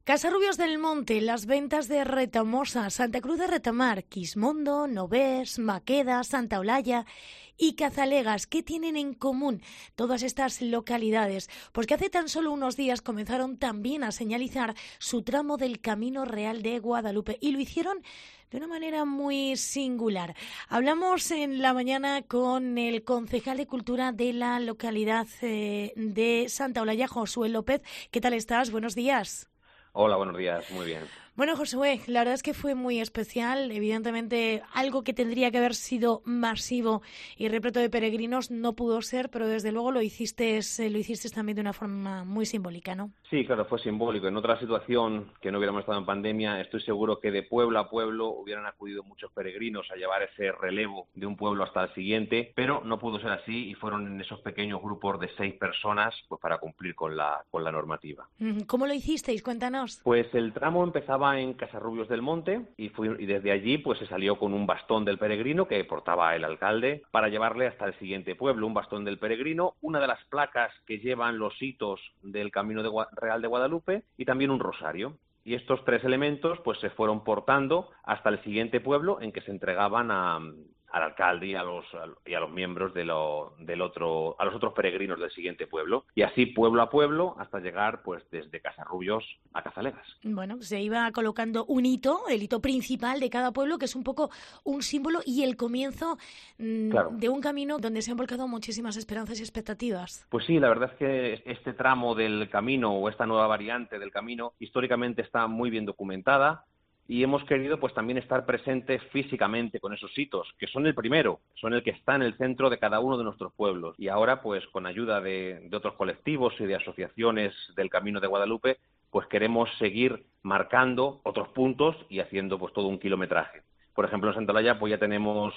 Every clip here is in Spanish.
Casarrubios del Monte, Las Ventas de Retamosa, Santa Cruz de Retamar, Quismondo, Novés, Maqueda, Santa Olalla y Cazalegas. ¿Qué tienen en común todas estas localidades? Pues que hace tan solo unos días comenzaron también a señalizar su tramo del Camino Real de Guadalupe y lo hicieron de una manera muy singular. Hablamos en la mañana con el concejal de Cultura de la localidad de Santa Olalla, Josué López. ¿Qué tal estás? Buenos días. Hola, buenos días, muy bien. Bueno, Josué, la verdad es que fue muy especial. Evidentemente, algo que tendría que haber sido masivo y repleto de peregrinos no pudo ser, pero desde luego lo hiciste también de una forma muy simbólica, ¿no? Sí, claro, fue simbólico. En otra situación que no hubiéramos estado en pandemia, estoy seguro que de pueblo a pueblo hubieran acudido muchos peregrinos a llevar ese relevo de un pueblo hasta el siguiente, pero no pudo ser así y fueron en esos pequeños grupos de 6 personas pues para cumplir con la normativa. ¿Cómo lo hicisteis? Cuéntanos. Pues el tramo empezaba en Casarrubios del Monte y desde allí pues se salió con un bastón del peregrino que portaba el alcalde para llevarle hasta el siguiente pueblo, un bastón del peregrino, una de las placas que llevan los hitos del Camino Real de Guadalupe y también un rosario. Y estos 3 elementos pues se fueron portando hasta el siguiente pueblo en que se entregaban al alcalde y a los miembros a los otros peregrinos del siguiente pueblo, y así pueblo a pueblo hasta llegar pues desde Casarrubios a Cazalegas. Bueno, se iba colocando un hito, el hito principal de cada pueblo, que es un poco un símbolo y el comienzo Claro. de un camino donde se han volcado muchísimas esperanzas y expectativas. Pues sí, la verdad es que este tramo del camino o esta nueva variante del camino históricamente está muy bien documentada. Y hemos querido pues también estar presentes físicamente con esos hitos, que son el primero, son el que está en el centro de cada uno de nuestros pueblos. Y ahora pues con ayuda de otros colectivos y de asociaciones del Camino de Guadalupe, pues queremos seguir marcando otros puntos y haciendo pues todo un kilometraje. Por ejemplo, en Santa Olalla pues ya tenemos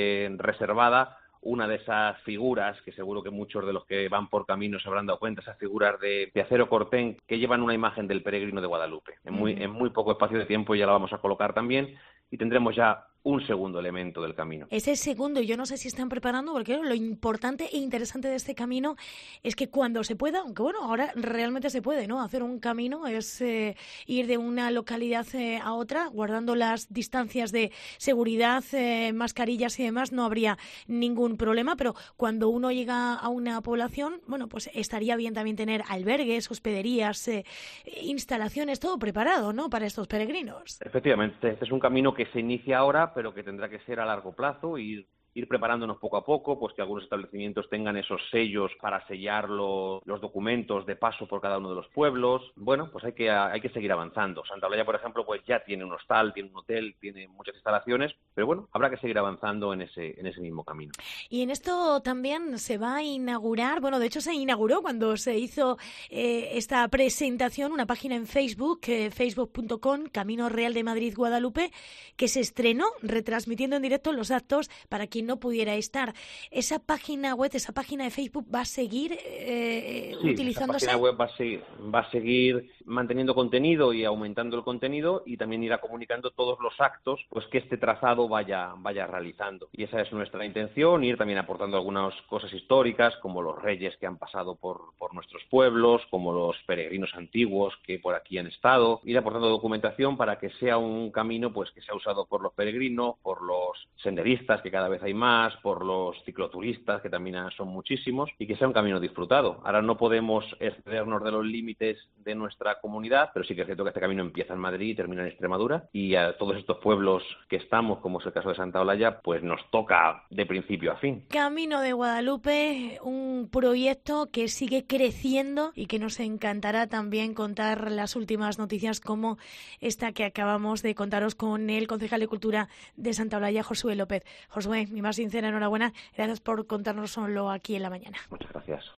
reservada una de esas figuras, que seguro que muchos de los que van por camino se habrán dado cuenta, esas figuras de acero cortén que llevan una imagen del peregrino de Guadalupe. En muy poco espacio de tiempo ya la vamos a colocar también y tendremos ya un segundo elemento del camino. Ese segundo, yo no sé si están preparando, porque lo importante e interesante de este camino es que cuando se pueda, aunque bueno, ahora realmente se puede, ¿no? Hacer un camino es ir de una localidad a otra, guardando las distancias de seguridad, mascarillas y demás, no habría ningún problema, pero cuando uno llega a una población, bueno, pues estaría bien también tener albergues, hospederías, instalaciones, todo preparado, ¿no? Para estos peregrinos. Efectivamente, este es un camino que se inicia ahora, pero que tendrá que ser a largo plazo y ir preparándonos poco a poco, pues que algunos establecimientos tengan esos sellos para sellar los documentos de paso por cada uno de los pueblos. Bueno, pues hay que seguir avanzando. Santa Olalla, por ejemplo, pues ya tiene un hostal, tiene un hotel, tiene muchas instalaciones, pero bueno, habrá que seguir avanzando en ese mismo camino. Y en esto también se va a inaugurar, bueno, de hecho se inauguró cuando se hizo esta presentación, una página en Facebook, facebook.com, Camino Real de Madrid Guadalupe, que se estrenó retransmitiendo en directo los actos para quien no pudiera estar. Esa página web, esa página de Facebook va a seguir utilizándose. Esa página web va a seguir manteniendo contenido y aumentando el contenido y también irá comunicando todos los actos pues que este trazado vaya realizando. Y esa es nuestra intención, ir también aportando algunas cosas históricas como los reyes que han pasado por nuestros pueblos, como los peregrinos antiguos que por aquí han estado, ir aportando documentación para que sea un camino pues que sea usado por los peregrinos, por los senderistas, que cada vez hay más, por los cicloturistas, que también son muchísimos, y que sea un camino disfrutado. Ahora no podemos excedernos de los límites de nuestra comunidad, pero sí que es cierto que este camino empieza en Madrid y termina en Extremadura, y a todos estos pueblos que estamos, como es el caso de Santa Olalla, pues nos toca de principio a fin. Camino de Guadalupe, un proyecto que sigue creciendo y que nos encantará también contar las últimas noticias como esta que acabamos de contaros con el concejal de Cultura de Santa Olalla, Josué López. Josué, mi más sincera enhorabuena. Gracias por contárnoslo aquí en la mañana. Muchas gracias.